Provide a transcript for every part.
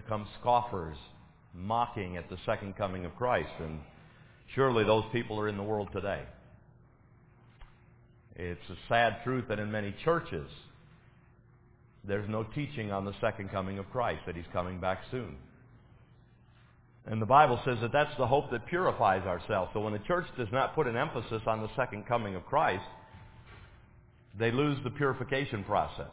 come scoffers mocking at the second coming of Christ. And surely those people are in the world today. It's a sad truth that in many churches, there's no teaching on the second coming of Christ, that He's coming back soon. And the Bible says that that's the hope that purifies ourselves. So when the church does not put an emphasis on the second coming of Christ, they lose the purification process.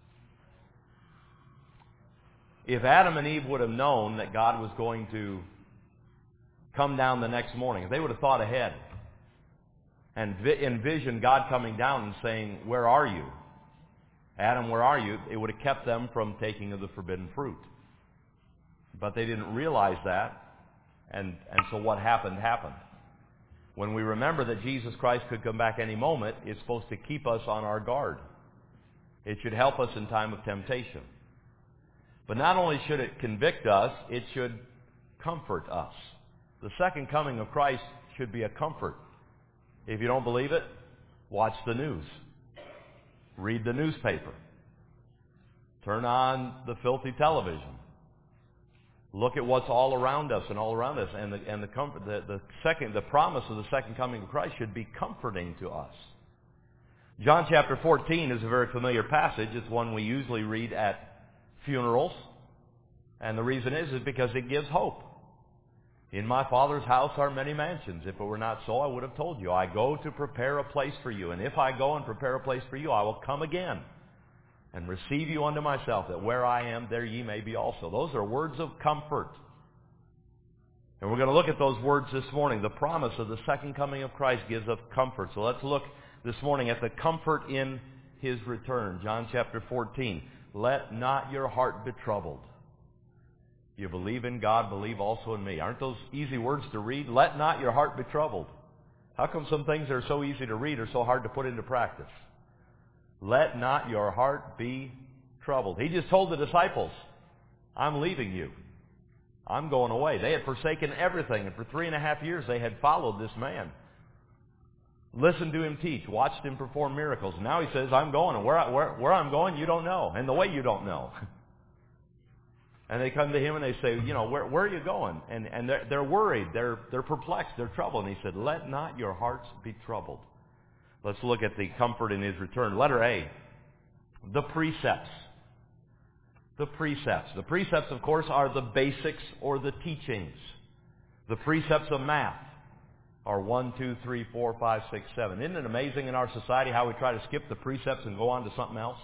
If Adam and Eve would have known that God was going to come down the next morning, if they would have thought ahead and envisioned God coming down and saying, "Where are you? Adam, where are you?" it would have kept them from taking of the forbidden fruit. But they didn't realize that, and so what happened. When we remember that Jesus Christ could come back any moment, it's supposed to keep us on our guard. It should help us in time of temptation. But not only should it convict us, it should comfort us. The second coming of Christ should be a comfort. If you don't believe it, watch the news. Read the newspaper. Turn on the filthy television. Look at what's all around us. And the promise of the second coming of Christ should be comforting to us. John chapter 14 is a very familiar passage. It's one we usually read at funerals. And the reason is because it gives hope. In my Father's house are many mansions. If it were not so, I would have told you. I go to prepare a place for you. And if I go and prepare a place for you, I will come again and receive you unto myself, that where I am, there ye may be also. Those are words of comfort. And we're going to look at those words this morning. The promise of the second coming of Christ gives us comfort. So let's look this morning at the comfort in His return. John chapter 14. Let not your heart be troubled. You believe in God, believe also in me. Aren't those easy words to read? Let not your heart be troubled. How come some things that are so easy to read are so hard to put into practice? Let not your heart be troubled. He just told the disciples, I'm leaving you. I'm going away. They had forsaken everything, and for 3.5 years they had followed this man. Listened to him teach, watched him perform miracles. Now he says, I'm going, and where I'm going, you don't know, and the way you don't know. And they come to him and they say, where are you going? And they're worried, they're perplexed, they're troubled. And he said, let not your hearts be troubled. Let's look at the comfort in His return. Letter A, the precepts. The precepts. The precepts, of course, are the basics or the teachings. The precepts of math are 1, 2, 3, 4, 5, 6, 7. Isn't it amazing in our society how we try to skip the precepts and go on to something else?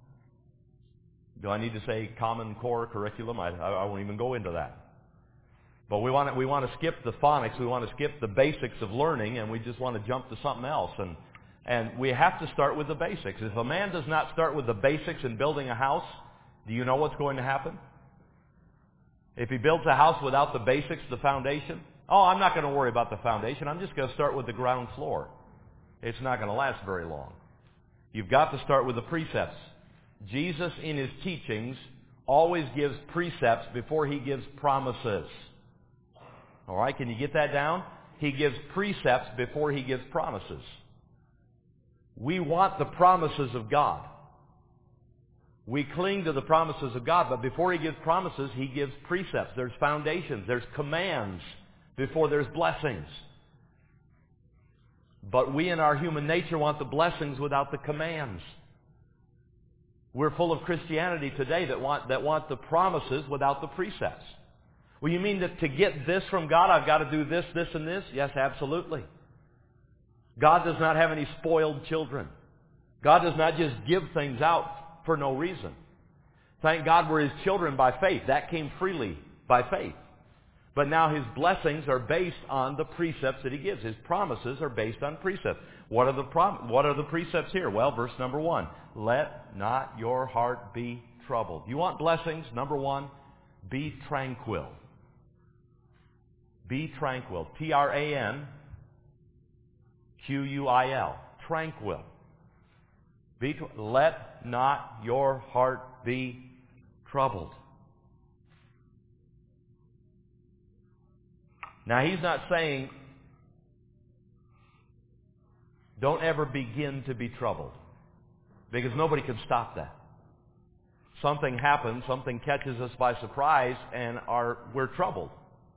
Do I need to say Common Core curriculum? I won't even go into that. But we want to skip the phonics. We want to skip the basics of learning, and we just want to jump to something else. And we have to start with the basics. If a man does not start with the basics in building a house, do you know what's going to happen? If he builds a house without the basics, the foundation, I'm not going to worry about the foundation. I'm just going to start with the ground floor. It's not going to last very long. You've got to start with the precepts. Jesus, in His teachings, always gives precepts before He gives promises. All right, can you get that down? He gives precepts before He gives promises. We want the promises of God. We cling to the promises of God, but before He gives promises, He gives precepts. There's foundations, there's commands before there's blessings. But we in our human nature want the blessings without the commands. We're full of Christianity today that want the promises without the precepts. Well, you mean that to get this from God, I've got to do this, this, and this? Yes, absolutely. God does not have any spoiled children. God does not just give things out for no reason. Thank God we're His children by faith. That came freely by faith. But now His blessings are based on the precepts that He gives. His promises are based on precepts. What are the precepts here? Well, verse number 1. Let not your heart be troubled. You want blessings? Number 1, be tranquil. Be tranquil. Tranquil. Tranquil. Let not your heart be troubled. Now, He's not saying don't ever begin to be troubled, because nobody can stop that. something happens, something catches us by surprise, and we're troubled.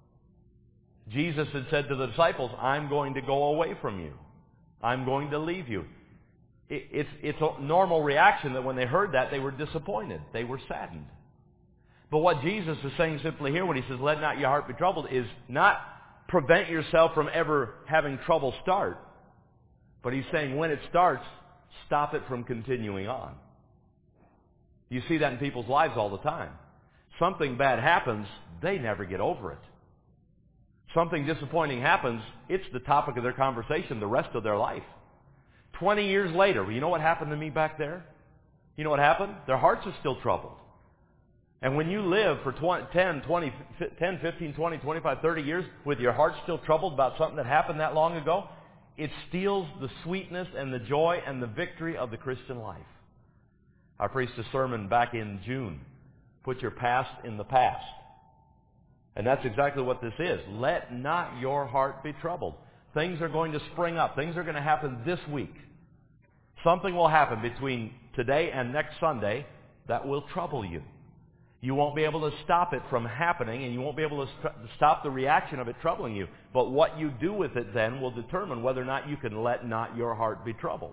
Jesus had said to the disciples, I'm going to go away from you. I'm going to leave you. It's a normal reaction that when they heard that, they were disappointed. They were saddened. But what Jesus is saying simply here when he says, let not your heart be troubled, is not prevent yourself from ever having trouble start. But he's saying when it starts, stop it from continuing on. You see that in people's lives all the time. Something bad happens, they never get over it. Something disappointing happens, it's the topic of their conversation the rest of their life. 20 years later, you know what happened to me back there? You know what happened? Their hearts are still troubled. And when you live for 10, 15, 20, 25, 30 years with your heart still troubled about something that happened that long ago, it steals the sweetness and the joy and the victory of the Christian life. I preached a sermon back in June. Put your past in the past. And that's exactly what this is. Let not your heart be troubled. Things are going to spring up. Things are going to happen this week. Something will happen between today and next Sunday that will trouble you. You won't be able to stop it from happening, and you won't be able to stop the reaction of it troubling you. But what you do with it then will determine whether or not you can let not your heart be troubled.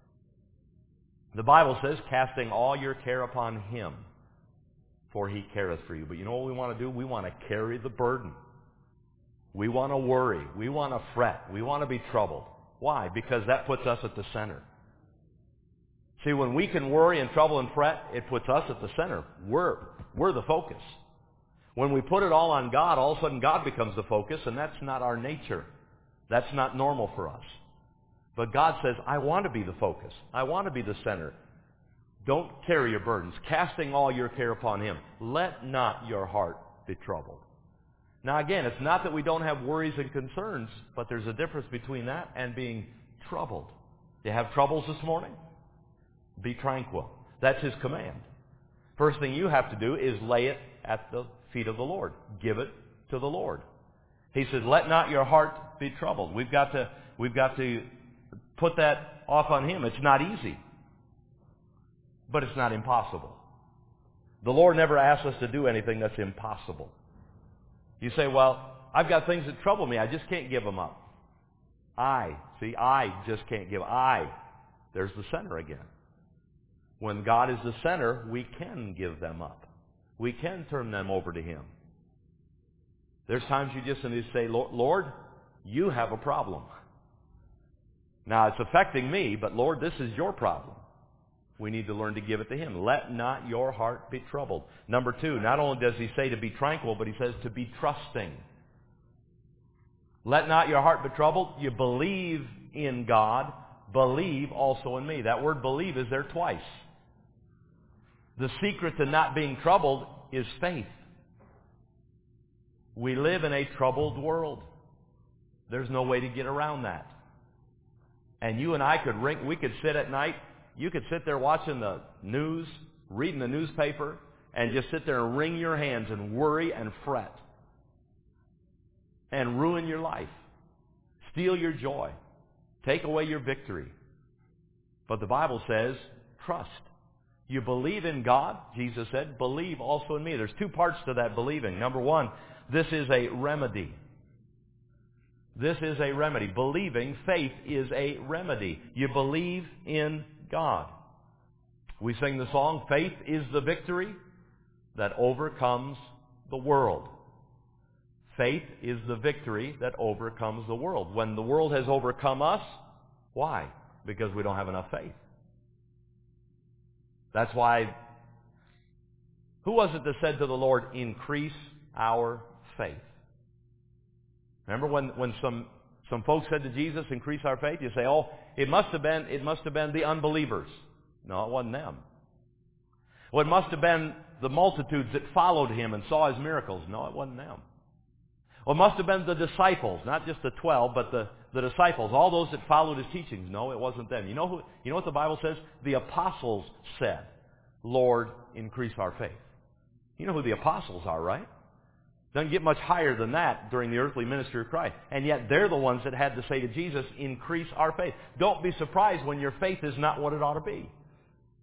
The Bible says, casting all your care upon Him, for He careth for you. But you know what we want to do? We want to carry the burden. We want to worry. We want to fret. We want to be troubled. Why? Because that puts us at the center. See, when we can worry and trouble and fret, it puts us at the center. We're the focus. When we put it all on God, all of a sudden God becomes the focus, and that's not our nature. That's not normal for us. But God says, I want to be the focus. I want to be the center. Don't carry your burdens, casting all your care upon Him. Let not your heart be troubled. Now again, it's not that we don't have worries and concerns, but there's a difference between that and being troubled. Do you have troubles this morning? Be tranquil. That's His command. First thing you have to do is lay it at the feet of the Lord. Give it to the Lord. He says, let not your heart be troubled. We've got to put that off on Him. It's not easy, but it's not impossible. The Lord never asks us to do anything that's impossible. You say, well, I've got things that trouble me. I just can't give them up. I just can't give. There's the center again. When God is the center, we can give them up. We can turn them over to Him. There's times you just need to say, Lord, you have a problem. Now, it's affecting me, but Lord, this is your problem. We need to learn to give it to Him. Let not your heart be troubled. Number 2, not only does He say to be tranquil, but He says to be trusting. Let not your heart be troubled. You believe in God. Believe also in me. That word believe is there twice. The secret to not being troubled is faith. We live in a troubled world. There's no way to get around that. And you and I we could sit at night. You could sit there watching the news, reading the newspaper, and just sit there and wring your hands and worry and fret. And ruin your life. Steal your joy. Take away your victory. But the Bible says, trust. You believe in God, Jesus said, believe also in me. There's 2 parts to that believing. Number 1, this is a remedy. This is a remedy. Believing, faith is a remedy. You believe in God. We sing the song, faith is the victory that overcomes the world. Faith is the victory that overcomes the world. When the world has overcome us, why? Because we don't have enough faith. That's why, who was it that said to the Lord, increase our faith? Remember when some folks said to Jesus, increase our faith? You say, oh, it must have been the unbelievers. No, it wasn't them. Well, it must have been the multitudes that followed Him and saw His miracles. No, it wasn't them. Well, it must have been the disciples, not just the 12, but the disciples, all those that followed His teachings. No, it wasn't them. You know what the Bible says? The apostles said, Lord, increase our faith. You know who the apostles are, right? Doesn't get much higher than that during the earthly ministry of Christ. And yet they're the ones that had to say to Jesus, increase our faith. Don't be surprised when your faith is not what it ought to be.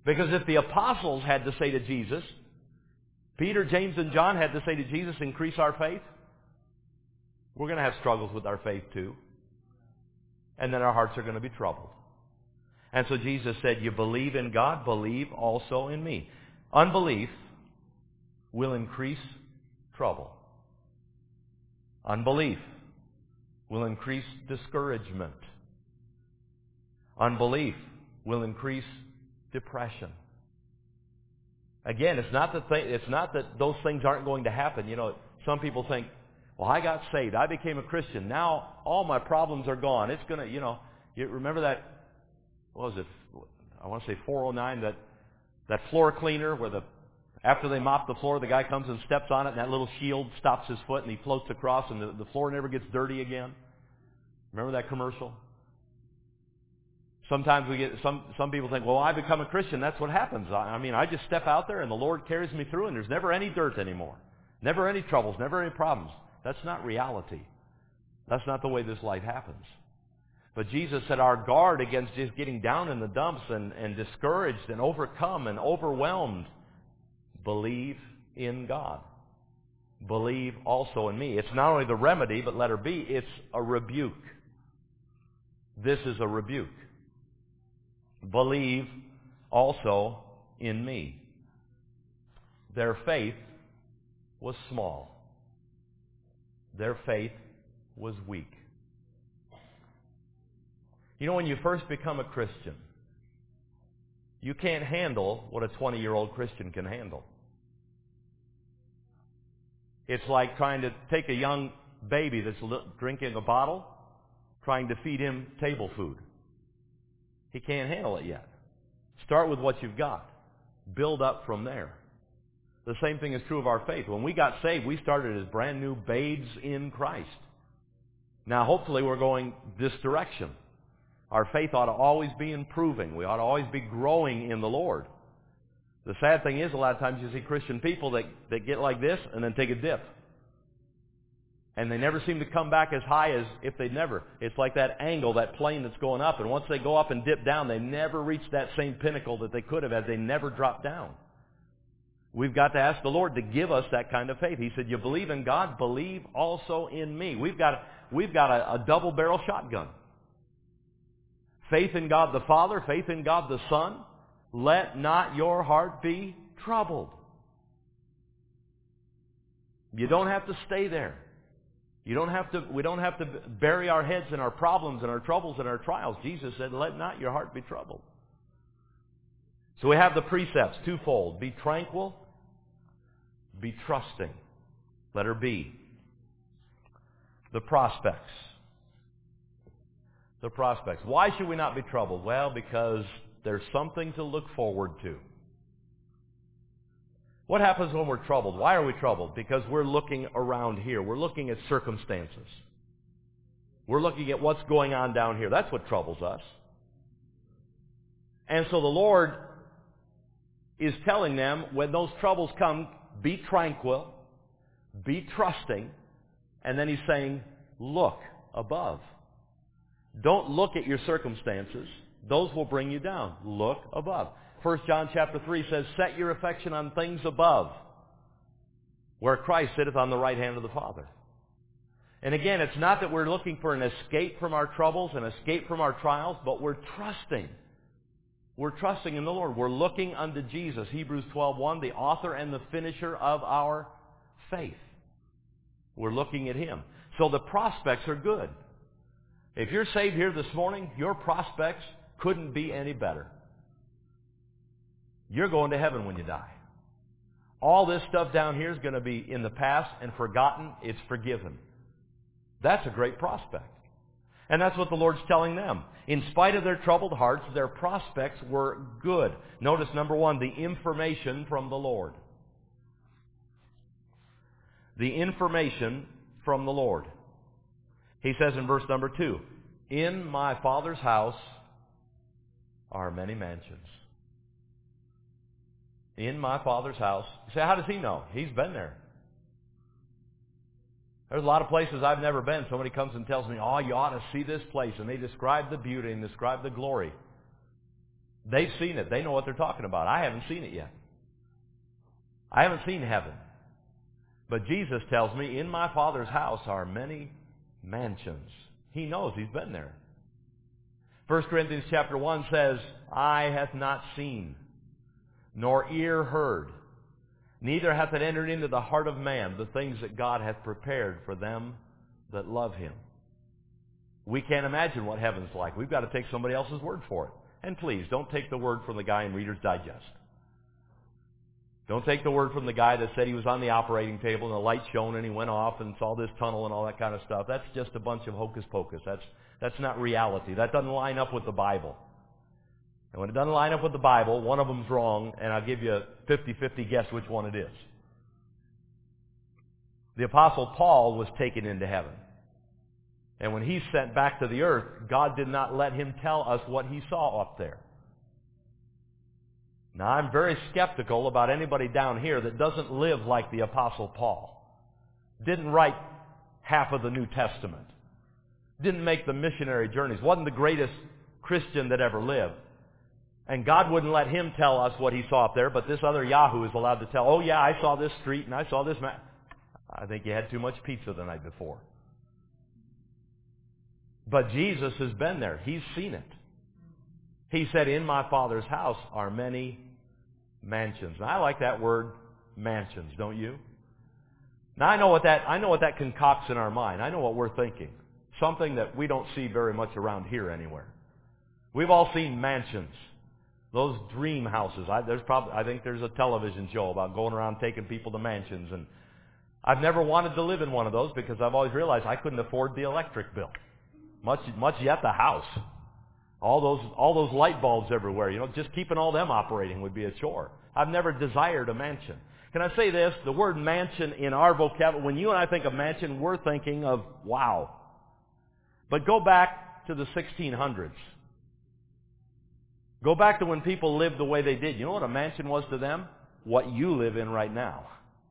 Because if the apostles had to say to Jesus, Peter, James, and John had to say to Jesus, increase our faith, we're going to have struggles with our faith too. And then our hearts are going to be troubled. And so Jesus said, you believe in God, believe also in me. Unbelief will increase trouble. Unbelief will increase discouragement. Unbelief will increase depression. Again, it's not that those things aren't going to happen. You know, some people think, well, I got saved. I became a Christian. Now all my problems are gone. It's going to, you remember that, what was it? I want to say 409, that floor cleaner where after they mop the floor, the guy comes and steps on it and that little shield stops his foot and he floats across and the floor never gets dirty again. Remember that commercial? Sometimes we get, some people think, well, I become a Christian, that's what happens. I just step out there and the Lord carries me through and there's never any dirt anymore. Never any troubles, never any problems. That's not reality. That's not the way this life happens. But Jesus said our guard against just getting down in the dumps and discouraged and overcome and overwhelmed, believe in God. Believe also in me. It's not only the remedy, but letter B, it's a rebuke. This is a rebuke. Believe also in me. Their faith was small. Their faith was weak. You know, when you first become a Christian, you can't handle what a 20-year-old Christian can handle. It's like trying to take a young baby that's drinking a bottle, trying to feed him table food. He can't handle it yet. Start with what you've got. Build up from there. The same thing is true of our faith. When we got saved, we started as brand new babes in Christ. Now, hopefully, we're going this direction. Our faith ought to always be improving. We ought to always be growing in the Lord. The sad thing is, a lot of times you see Christian people that get like this and then take a dip. And they never seem to come back as high as if they'd never. It's like that angle, that plane that's going up. And once they go up and dip down, they never reach that same pinnacle that they could have as they never drop down. We've got to ask the Lord to give us that kind of faith. He said, you believe in God, believe also in me. We've got a double-barrel shotgun. Faith in God the Father, faith in God the Son. Let not your heart be troubled. You don't have to stay there. We don't have to bury our heads in our problems and our troubles and our trials. Jesus said, let not your heart be troubled. So we have the precepts, twofold. Be tranquil, be trusting. Letter B. The prospects. The prospects. Why should we not be troubled? Well, because there's something to look forward to. What happens when we're troubled? Why are we troubled? Because we're looking around here. We're looking at circumstances. We're looking at what's going on down here. That's what troubles us. And so the Lord is telling them, when those troubles come, be tranquil, be trusting, and then He's saying, look above. Don't look at your circumstances. Those will bring you down. Look above. 1 John chapter 3 says, set your affection on things above, where Christ sitteth on the right hand of the Father. And again, it's not that we're looking for an escape from our troubles, an escape from our trials, but we're trusting. We're trusting in the Lord. We're looking unto Jesus, Hebrews 12:1, the author and the finisher of our faith. We're looking at Him. So the prospects are good. If you're saved here this morning, your prospects couldn't be any better. You're going to heaven when you die. All this stuff down here is going to be in the past and forgotten. It's forgiven. That's a great prospect. And that's what the Lord's telling them. In spite of their troubled hearts, their prospects were good. Notice, number one, the information from the Lord. The information from the Lord. He says in verse number 2, in my Father's house are many mansions. In my Father's house. You say, how does He know? He's been there. There's a lot of places I've never been. Somebody comes and tells me, oh, you ought to see this place. And they describe the beauty and describe the glory. They've seen it. They know what they're talking about. I haven't seen it yet. I haven't seen heaven. But Jesus tells me, in my Father's house are many mansions. He knows. He's been there. 1 Corinthians chapter 1 says, eye hath not seen, nor ear heard, neither hath it entered into the heart of man the things that God hath prepared for them that love Him. We can't imagine what heaven's like. We've got to take somebody else's word for it. And please, don't take the word from the guy in Reader's Digest. Don't take the word from the guy that said he was on the operating table and the light shone and he went off and saw this tunnel and all that kind of stuff. That's just a bunch of hocus pocus. That's not reality. That doesn't line up with the Bible. And when it doesn't line up with the Bible, one of them's wrong, and I'll give you a 50-50 guess which one it is. The Apostle Paul was taken into heaven. And when he's sent back to the earth, God did not let him tell us what he saw up there. Now, I'm very skeptical about anybody down here that doesn't live like the Apostle Paul. Didn't write half of the New Testament. Didn't make the missionary journeys. Wasn't the greatest Christian that ever lived. And God wouldn't let him tell us what he saw up there, but this other Yahoo is allowed to tell, oh yeah, I saw this street and I saw this man. I think you had too much pizza the night before. But Jesus has been there. He's seen it. He said, in my Father's house are many mansions. And I like that word, mansions, don't you? Now I know what that concocts in our mind. I know what we're thinking. Something that we don't see very much around here anywhere. We've all seen mansions. Those dream houses. I think there's a television show about going around taking people to mansions. And I've never wanted to live in one of those because I've always realized I couldn't afford the electric bill. Much yet the house. All those light bulbs everywhere. Just keeping all them operating would be a chore. I've never desired a mansion. Can I say this? The word mansion in our vocabulary, when you and I think of mansion, we're thinking of wow. But go back to the 1600s. Go back to when people lived the way they did. You know what a mansion was to them? What you live in right now.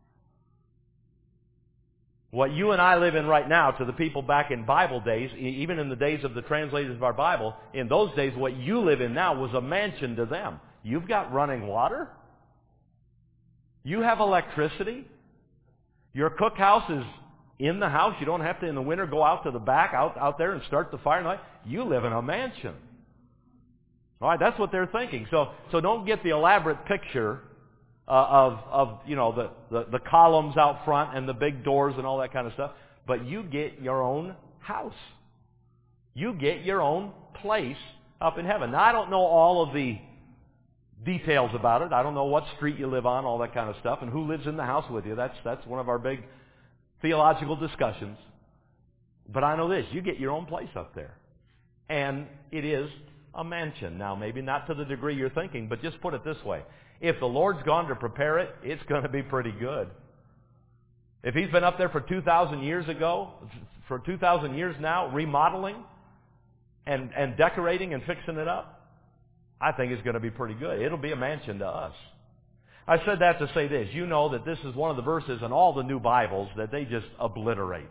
What you and I live in right now to the people back in Bible days, even in the days of the translators of our Bible, in those days what you live in now was a mansion to them. You've got running water. You have electricity. Your cookhouse is in the house. You don't have to in the winter go out to the back, out there and start the fire. You live in a mansion. All right, that's what they're thinking. So don't get the elaborate picture of the columns out front and the big doors and all that kind of stuff. But you get your own house. You get your own place up in heaven. Now, I don't know all of the details about it. I don't know what street you live on, all that kind of stuff, and who lives in the house with you. That's one of our big theological discussions. But I know this, you get your own place up there. And it is a mansion. Now, maybe not to the degree you're thinking, but just put it this way. If the Lord's gone to prepare it, it's going to be pretty good. If He's been up there for 2,000 years ago, for 2,000 years now, remodeling and decorating and fixing it up, I think it's going to be pretty good. It'll be a mansion to us. I said that to say this. You know that this is one of the verses in all the new Bibles that they just obliterate.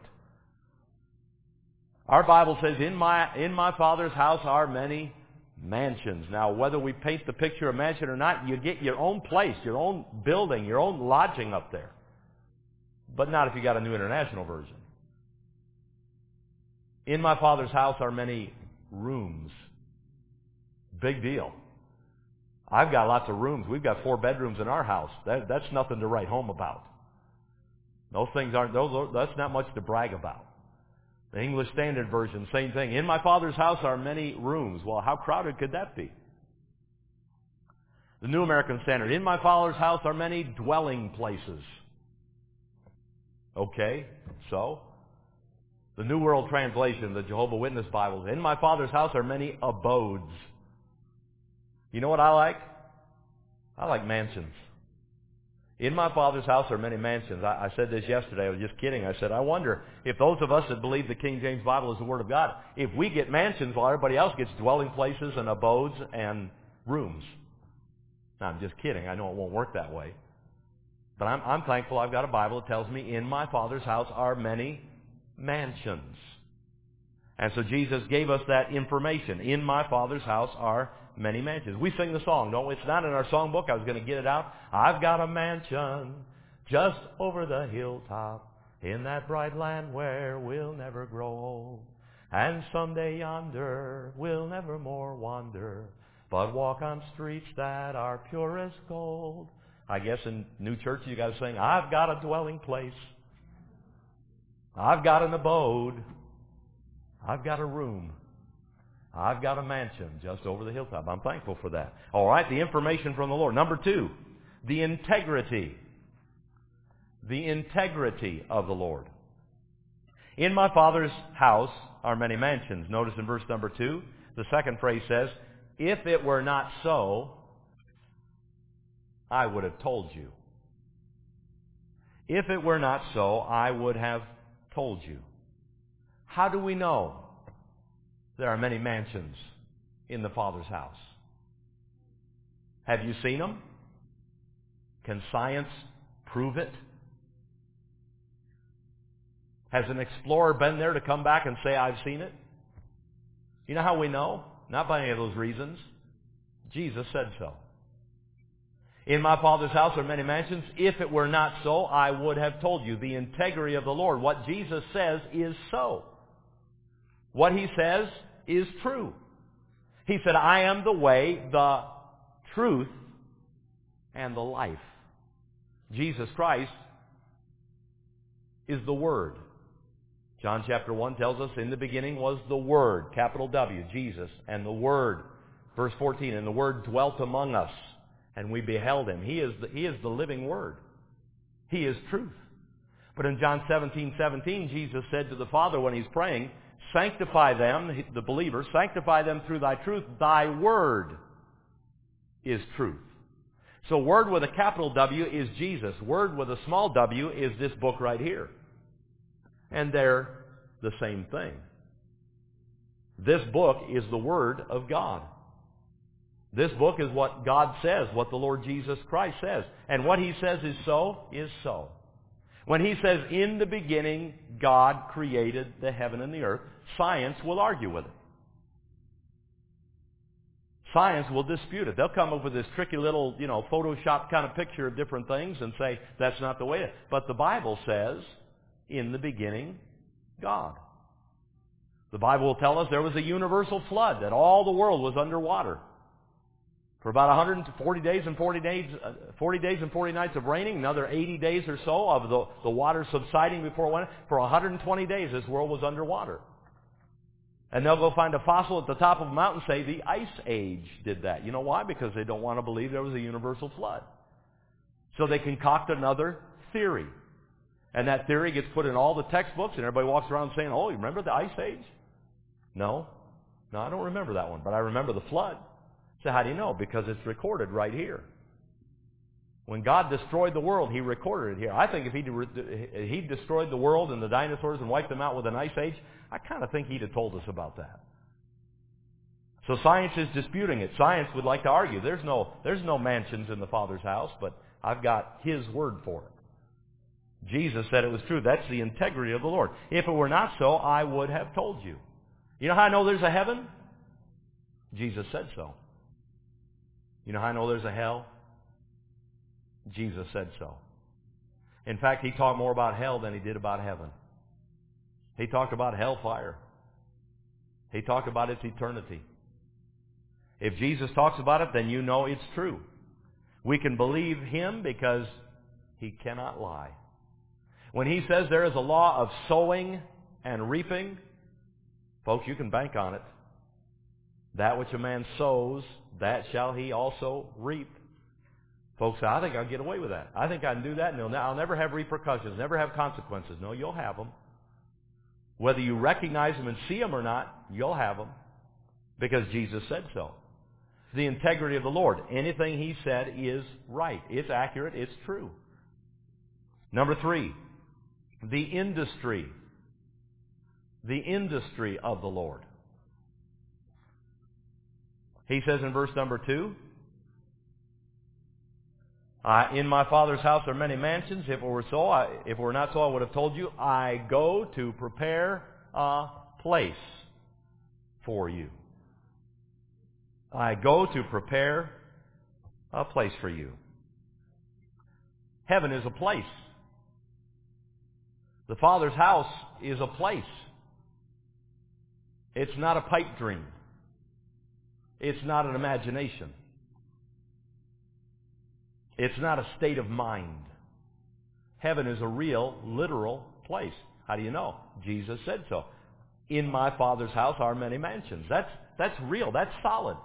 Our Bible says, in my Father's house are many mansions. Now, whether we paint the picture of mansion or not, you get your own place, your own building, your own lodging up there. But not if you got a New International Version. In my Father's house are many rooms. Big deal. I've got lots of rooms. We've got 4 bedrooms in our house. That's nothing to write home about. That's not much to brag about. The English Standard Version, same thing. In my Father's house are many rooms. Well, how crowded could that be? The New American Standard. In my Father's house are many dwelling places. Okay, so? The New World Translation, the Jehovah's Witness Bibles. In my Father's house are many abodes. You know what I like? I like mansions. In my Father's house are many mansions. I said this yesterday. I was just kidding. I said, I wonder if those of us that believe the King James Bible is the Word of God, if we get mansions while everybody else gets dwelling places and abodes and rooms. Now, I'm just kidding. I know it won't work that way. But I'm thankful I've got a Bible that tells me in my Father's house are many mansions. And so Jesus gave us that information. In my Father's house are many mansions. We sing the song, don't we? It's not in our songbook. I was going to get it out. I've got a mansion just over the hilltop in that bright land where we'll never grow old. And someday yonder we'll never more wander, but walk on streets that are pure as gold. I guess in new church you got to sing, I've got a dwelling place. I've got an abode. I've got a room. I've got a mansion just over the hilltop. I'm thankful for that. All right, the information from the Lord. Number 2, the integrity. The integrity of the Lord. In my Father's house are many mansions. Notice in verse number 2, the second phrase says, if it were not so, I would have told you. If it were not so, I would have told you. How do we know there are many mansions in the Father's house? Have you seen them? Can science prove it? Has an explorer been there to come back and say, I've seen it? You know how we know? Not by any of those reasons. Jesus said so. In my Father's house are many mansions. If it were not so, I would have told you. The integrity of the Lord. What Jesus says is so. What He says is true. He said, I am the way, the truth, and the life. Jesus Christ is the Word. John chapter 1 tells us, in the beginning was the Word, capital W, Jesus, and the Word. Verse 14, and the Word dwelt among us, and we beheld Him. He is the living Word. He is truth. But in John 17:17, Jesus said to the Father when He's praying, sanctify them, the believers, sanctify them through Thy truth. Thy Word is truth. So Word with a capital W is Jesus. Word with a small w is this book right here. And they're the same thing. This book is the Word of God. This book is what God says, what the Lord Jesus Christ says. And what He says is so, is so. When He says, in the beginning, God created the heaven and the earth, science will argue with it. Science will dispute it. They'll come up with this tricky little, Photoshop kind of picture of different things and say, that's not the way it is. But the Bible says, in the beginning, God. The Bible will tell us there was a universal flood, that all the world was underwater. For about 140 days and 40 days and 40 nights of raining, another 80 days or so of the water subsiding before it went. For 120 days, this world was underwater. And they'll go find a fossil at the top of a mountain and say the Ice Age did that. You know why? Because they don't want to believe there was a universal flood. So they concoct another theory. And that theory gets put in all the textbooks, and everybody walks around saying, oh, you remember the Ice Age? No, I don't remember that one, but I remember the flood. So how do you know? Because it's recorded right here. When God destroyed the world, He recorded it here. I think if He destroyed the world and the dinosaurs and wiped them out with an Ice Age, I kind of think He'd have told us about that. So science is disputing it. Science would like to argue. There's no mansions in the Father's house, but I've got His word for it. Jesus said it was true. That's the integrity of the Lord. If it were not so, I would have told you. You know how I know there's a heaven? Jesus said so. You know how I know there's a hell? Jesus said so. In fact, He talked more about hell than He did about heaven. He talked about hellfire. He talked about its eternity. If Jesus talks about it, then you know it's true. We can believe Him because He cannot lie. When He says there is a law of sowing and reaping, folks, you can bank on it. That which a man sows, that shall he also reap. Folks, I think I'll get away with that. I think I can do that, and I'll never have repercussions, never have consequences. No, you'll have them. Whether you recognize them and see them or not, you'll have them. Because Jesus said so. The integrity of the Lord. Anything He said is right. It's accurate. It's true. Number 3, the industry. The industry of the Lord. He says in verse number 2, in my Father's house are many mansions. If it were not so, I would have told you. I go to prepare a place for you. I go to prepare a place for you. Heaven is a place. The Father's house is a place. It's not a pipe dream. It's not an imagination. It's not a state of mind. Heaven is a real, literal place. How do you know? Jesus said so. In my Father's house are many mansions. That's real. That's solid.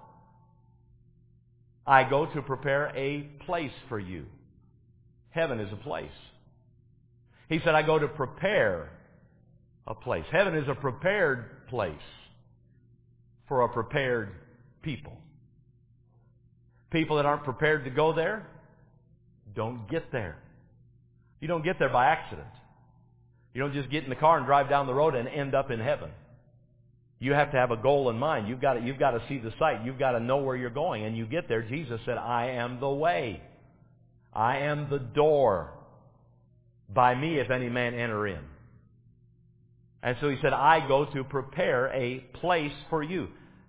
I go to prepare a place for you. Heaven is a place. He said, I go to prepare a place. Heaven is a prepared place for a prepared people. People that aren't prepared to go there don't get there. You don't get there by accident. You don't just get in the car and drive down the road and end up in heaven. You have to have a goal in mind. You've got to see the sight. You've got to know where you're going. And you get there. Jesus said, I am the way. I am the door. By me, if any man enter in. And so he said, I go to prepare a place for you.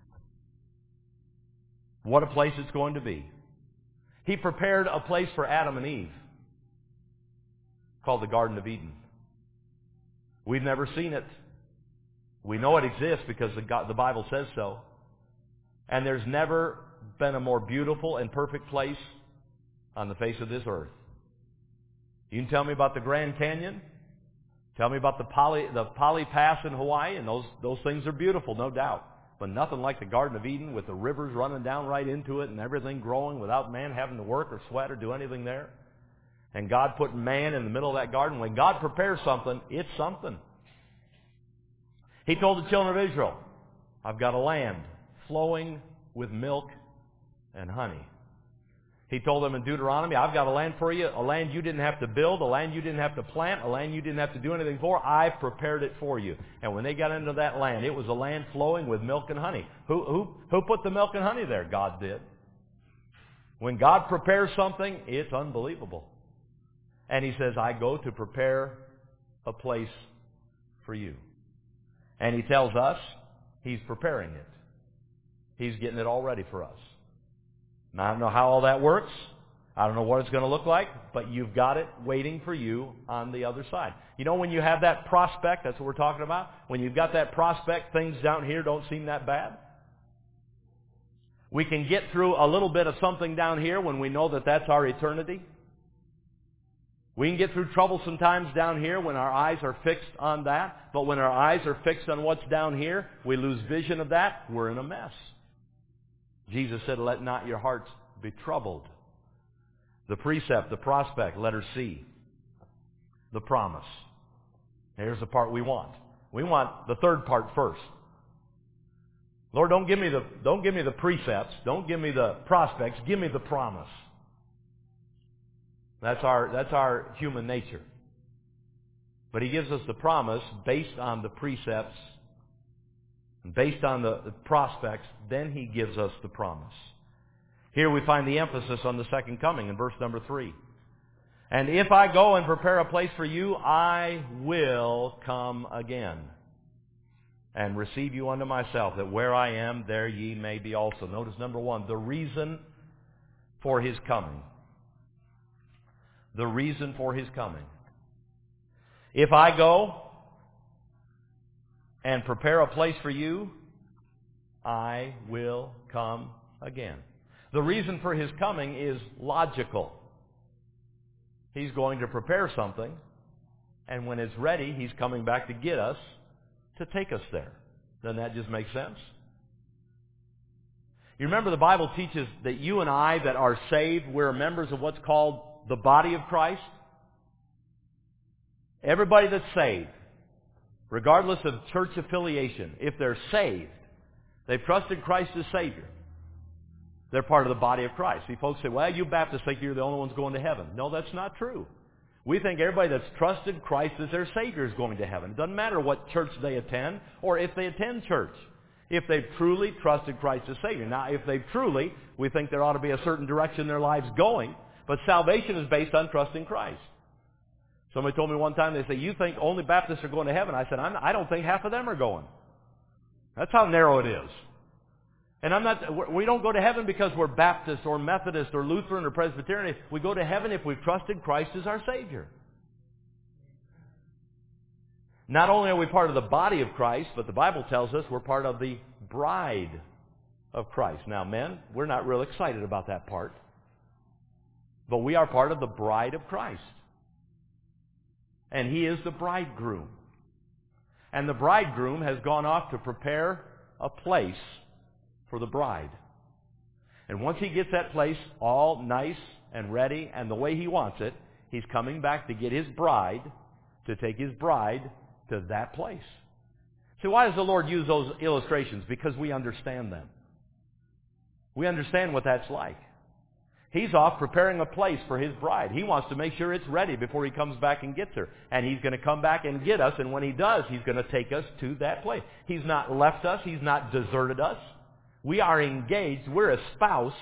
What a place it's going to be. He prepared a place for Adam and Eve called the Garden of Eden. We've never seen it. We know it exists because the Bible says so. And there's never been a more beautiful and perfect place on the face of this earth. You can tell me about the Grand Canyon. Tell me about the Pali Pass in Hawaii, and those things are beautiful, no doubt. But nothing like the Garden of Eden with the rivers running down right into it and everything growing without man having to work or sweat or do anything there. And God put man in the middle of that garden. When God prepares something, it's something. He told the children of Israel, I've got a land flowing with milk and honey. He told them in Deuteronomy, I've got a land for you, a land you didn't have to build, a land you didn't have to plant, a land you didn't have to do anything for. I've prepared it for you. And when they got into that land, it was a land flowing with milk and honey. Who put the milk and honey there? God did. When God prepares something, it's unbelievable. And he says, I go to prepare a place for you. And he tells us he's preparing it. He's getting it all ready for us. Now, I don't know how all that works. I don't know what it's going to look like, but you've got it waiting for you on the other side. You know, when you have that prospect, that's what we're talking about. When you've got that prospect, things down here don't seem that bad. We can get through a little bit of something down here when we know that that's our eternity. We can get through troublesome times down here when our eyes are fixed on that. But when our eyes are fixed on what's down here, we lose vision of that. We're in a mess. Jesus said, let not your hearts be troubled. The precept, the prospect, letter C. The promise. Here's the part we want. We want the third part first. Lord, don't give me the precepts. Don't give me the prospects. Give me the promise. That's our human nature. But he gives us the promise based on the precepts, and based on the prospects, then he gives us the promise. Here we find the emphasis on the second coming in verse number 3. And if I go and prepare a place for you, I will come again and receive you unto myself, that where I am, there ye may be also. Notice number 1, the reason for his coming. The reason for his coming. If I go and prepare a place for you, I will come again. The reason for his coming is logical. He's going to prepare something, and when it's ready, he's coming back to get us, to take us there. Doesn't that just make sense? You remember the Bible teaches that you and I that are saved, we're members of what's called the body of Christ. Everybody that's saved, regardless of church affiliation, if they're saved, they've trusted Christ as Savior, they're part of the body of Christ. See, folks say, well, you Baptists think you're the only ones going to heaven. No, that's not true. We think everybody that's trusted Christ as their Savior is going to heaven. It doesn't matter what church they attend or if they attend church. If they've truly trusted Christ as Savior. Now, if they've truly, we think there ought to be a certain direction in their lives going, but salvation is based on trusting Christ. Somebody told me one time, they say, you think only Baptists are going to heaven? I said, I don't think half of them are going. That's how narrow it is. And we don't go to heaven because we're Baptist or Methodist or Lutheran or Presbyterian. We go to heaven if we've trusted Christ as our Savior. Not only are we part of the body of Christ, but the Bible tells us we're part of the bride of Christ. Now, men, we're not real excited about that part. But we are part of the bride of Christ. And He is the bridegroom. And the bridegroom has gone off to prepare a place for the bride. And once he gets that place all nice and ready and the way he wants it, he's coming back to get his bride, to take his bride to that place. See, why does the Lord use those illustrations? Because we understand them. We understand what that's like. He's off preparing a place for His bride. He wants to make sure it's ready before He comes back and gets her. And He's going to come back and get us, and when He does, He's going to take us to that place. He's not left us. He's not deserted us. We are engaged. We're espoused.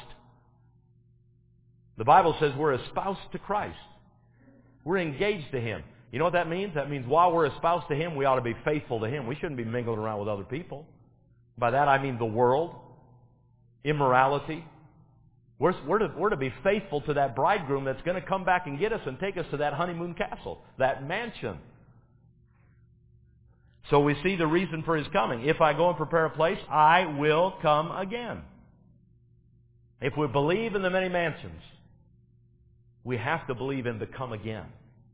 The Bible says we're espoused to Christ. We're engaged to Him. You know what that means? That means while we're espoused to Him, we ought to be faithful to Him. We shouldn't be mingling around with other people. By that I mean the world, immorality. We're to be faithful to that bridegroom that's going to come back and get us and take us to that honeymoon castle, that mansion. So we see the reason for His coming. If I go and prepare a place, I will come again. If we believe in the many mansions, we have to believe in the come again.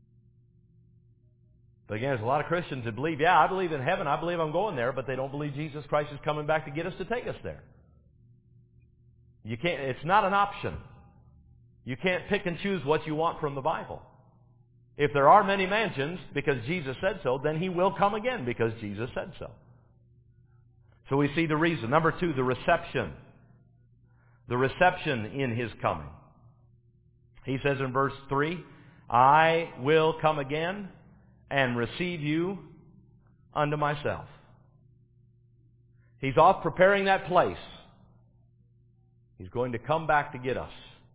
But again, there's a lot of Christians that believe, yeah, I believe in heaven, I believe I'm going there, but they don't believe Jesus Christ is coming back to get us to take us there. You can't, it's not an option. You can't pick and choose what you want from the Bible. If there are many mansions, because Jesus said so, then He will come again because Jesus said so. So we see the reason. Number 2, the reception. The reception in His coming. He says in verse 3, I will come again and receive you unto myself. He's off preparing that place. He's going to come back to get us.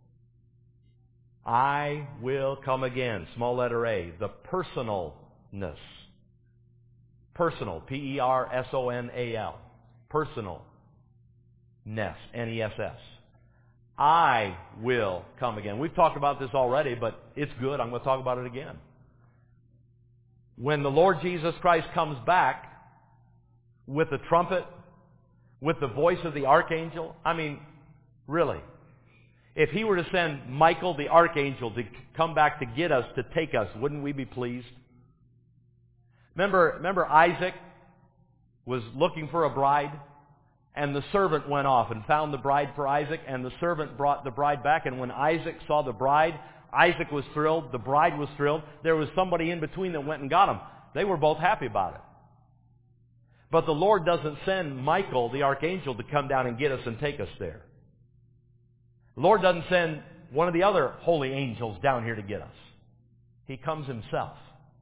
I will come again. Small letter A. The personalness. Personal. P-E-R-S-O-N-A-L. Personalness. N-E-S-S. I will come again. We've talked about this already, but it's good. I'm going to talk about it again. When the Lord Jesus Christ comes back with the trumpet, with the voice of the archangel, I mean, really, if He were to send Michael the archangel to come back to get us, to take us, wouldn't we be pleased? Remember Isaac was looking for a bride, and the servant went off and found the bride for Isaac, and the servant brought the bride back, and when Isaac saw the bride, Isaac was thrilled, the bride was thrilled. There was somebody in between that went and got them. They were both happy about it. But the Lord doesn't send Michael the archangel to come down and get us and take us there. The Lord doesn't send one of the other holy angels down here to get us. He comes Himself.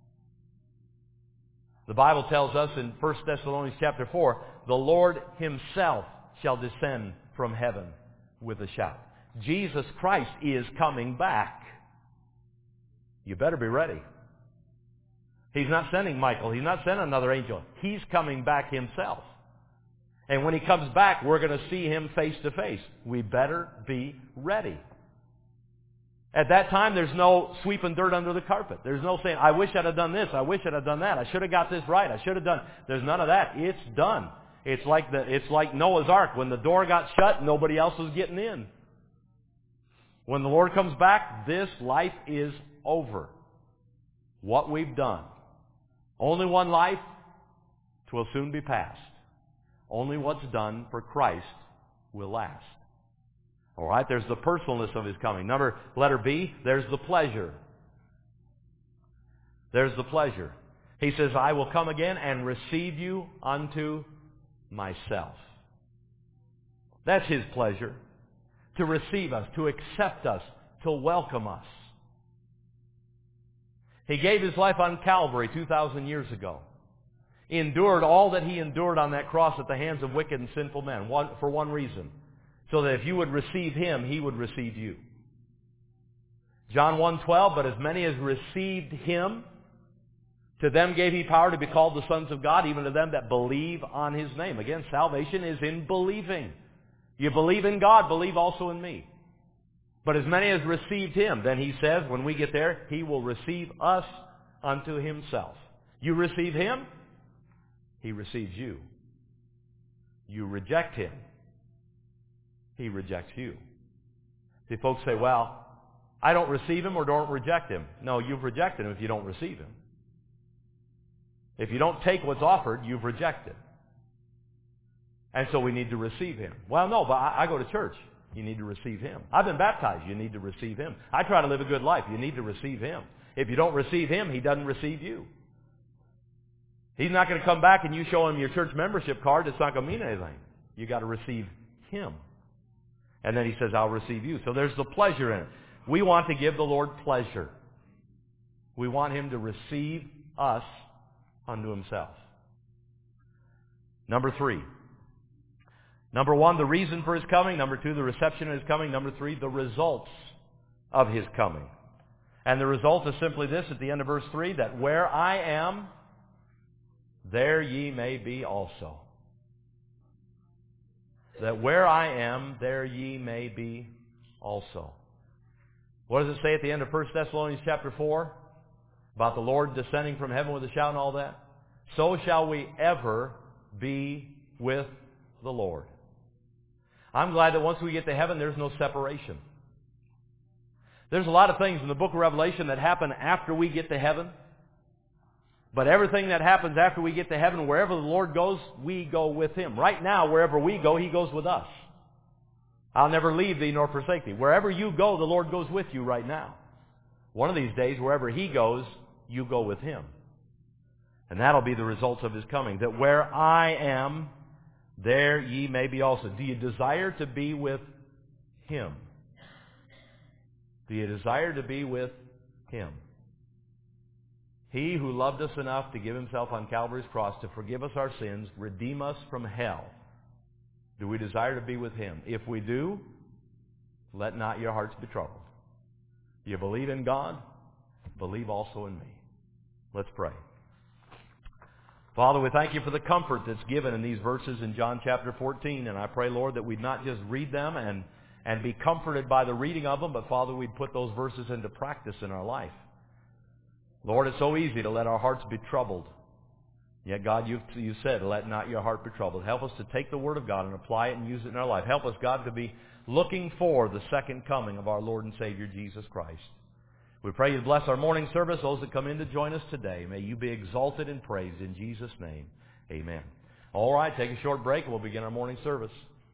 The Bible tells us in 1 Thessalonians chapter 4, the Lord Himself shall descend from heaven with a shout. Jesus Christ is coming back. You better be ready. He's not sending Michael. He's not sending another angel. He's coming back Himself. And when He comes back, we're going to see Him face to face. We better be ready. At that time, there's no sweeping dirt under the carpet. There's no saying, I wish I'd have done this. I wish I'd have done that. I should have got this right. I should have done. There's none of that. It's done. It's like Noah's Ark. When the door got shut, nobody else was getting in. When the Lord comes back, this life is over. What we've done. Only one life, 'twill soon be past. Only what's done for Christ will last. All right, there's the personalness of His coming. Letter B, there's the pleasure. There's the pleasure. He says, I will come again and receive you unto myself. That's His pleasure. To receive us, to accept us, to welcome us. He gave His life on Calvary 2,000 years ago. He endured all that He endured on that cross at the hands of wicked and sinful men for one reason. So that if you would receive Him, He would receive you. John 1:12, but as many as received Him, to them gave He power to be called the sons of God, even to them that believe on His name. Again, salvation is in believing. You believe in God, believe also in me. But as many as received Him, then He says, when we get there, He will receive us unto Himself. You receive Him, He receives you. You reject Him, He rejects you. See, folks say, well, I don't receive Him or don't reject Him. No, you've rejected Him if you don't receive Him. If you don't take what's offered, you've rejected. And so we need to receive Him. Well, no, but I go to church. You need to receive Him. I've been baptized. You need to receive Him. I try to live a good life. You need to receive Him. If you don't receive Him, He doesn't receive you. He's not going to come back and you show Him your church membership card. It's not going to mean anything. You've got to receive Him. And then He says, I'll receive you. So there's the pleasure in it. We want to give the Lord pleasure. We want Him to receive us unto Himself. Number 3. Number 1, the reason for His coming. Number 2, the reception of His coming. Number 3, the results of His coming. And the result is simply this at the end of verse 3, that where I am, there ye may be also. That where I am, there ye may be also. What does it say at the end of 1 Thessalonians chapter 4? About the Lord descending from heaven with a shout and all that? So shall we ever be with the Lord. I'm glad that once we get to heaven, there's no separation. There's a lot of things in the book of Revelation that happen after we get to heaven. But everything that happens after we get to heaven, wherever the Lord goes, we go with Him. Right now, wherever we go, He goes with us. I'll never leave thee nor forsake thee. Wherever you go, the Lord goes with you right now. One of these days, wherever He goes, you go with Him. And that'll be the results of His coming. That where I am, there ye may be also. Do you desire to be with Him? Do you desire to be with Him? He who loved us enough to give Himself on Calvary's cross to forgive us our sins, redeem us from hell. Do we desire to be with Him? If we do, let not your hearts be troubled. You believe in God, believe also in me. Let's pray. Father, we thank You for the comfort that's given in these verses in John chapter 14. And I pray, Lord, that we'd not just read them and be comforted by the reading of them, but, Father, we'd put those verses into practice in our life. Lord, it's so easy to let our hearts be troubled. Yet, God, you said, let not your heart be troubled. Help us to take the Word of God and apply it and use it in our life. Help us, God, to be looking for the second coming of our Lord and Savior, Jesus Christ. We pray You bless our morning service, those that come in to join us today. May You be exalted and praised in Jesus' name. Amen. All right, take a short break and we'll begin our morning service.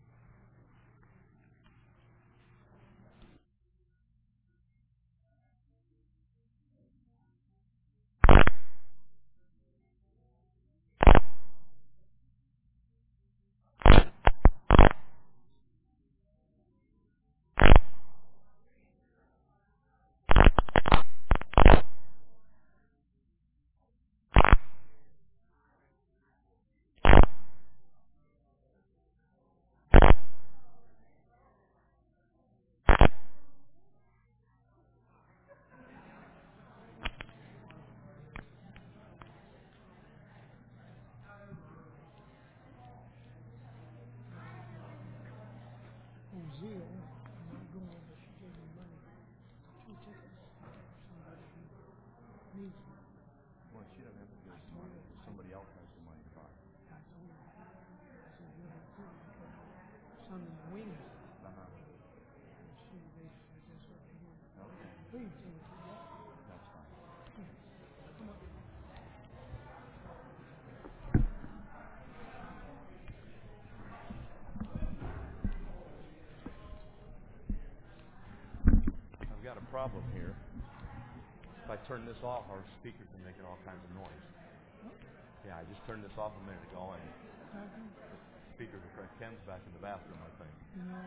I've got a problem here. If I turn this off, our speakers are making all kinds of noise. Yeah, I just turned this off a minute ago, and the speakers are correct. Ken's back in the bathroom, I think. No,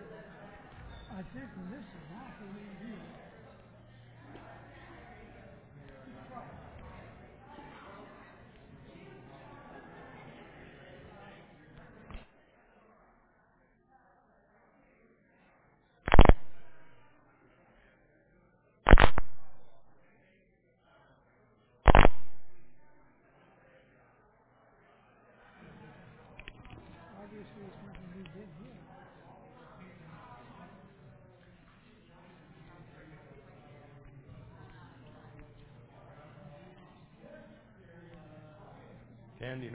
I think when this is off, it may be. Obviously, it's nothing we did here. Ken, do you know?